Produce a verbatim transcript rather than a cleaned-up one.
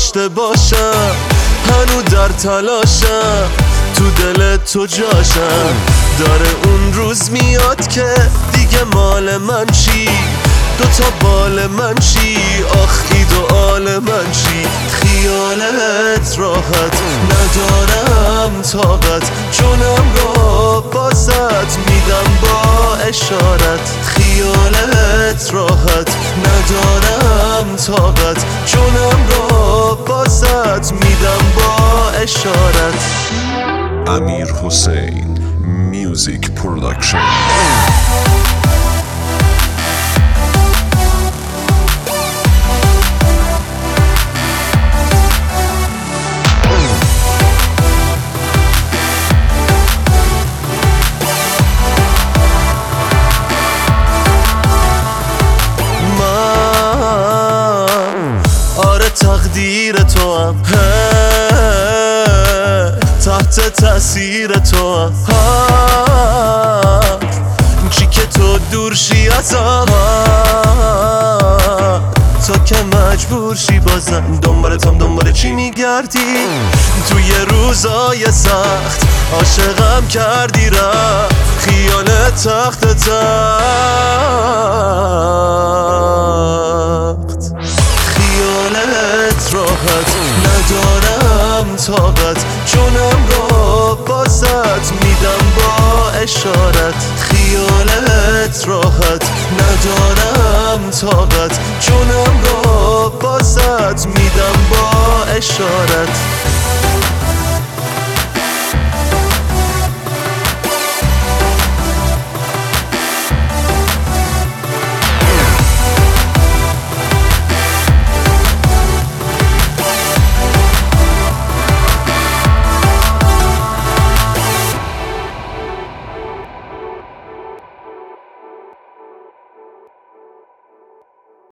داشته باشم، هنو در تلاشم، تو دل تو جاشم. داره اون روز میاد که دیگه مال من چی، دوتا بال من چی، آخ ایدئال من چی. خیالت راحت ندارم طاقت، جونم رو بازت میدم با اشارت. خیالت راحت ندارم طاقت، جونم رو بازت میدم با اشارت. امیر حسین میوزیک پروداکشن. تقدیر تو هم تحت تأثیر تو هم چی که تو دور شی ازم، تا که مجبور شی بازم دنبالتم. دنبال چی میگردی توی روزای سخت؟ عاشقم کردی رفت خیال تخت تخت. خیالت راحت ندارم طاقت، جونم رو بازت میدم با اشارت. خیالت راحت ندارم طاقت، جونم رو بازت میدم با اشارت.